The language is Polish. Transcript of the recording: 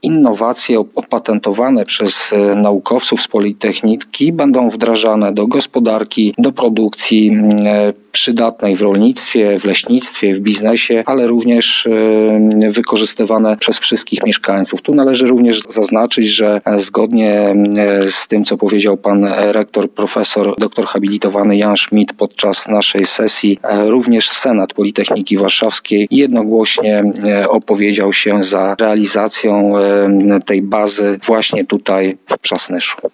innowacje opatentowane przez naukowców z Politechniki będą wdrażane do gospodarki, do produkcji przydatnej w rolnictwie, w leśnictwie, w biznesie, ale również wykorzystywane przez wszystkich mieszkańców. Tu należy również zaznaczyć, że zgodnie z tym, co powiedział pan rektor, profesor, doktor habilitowany Jan Schmidt podczas naszej sesji, również Senat Politechniki Warszawskiej jednogłośnie opowiedział się za realizacją tej bazy właśnie tutaj w Przasnyszu.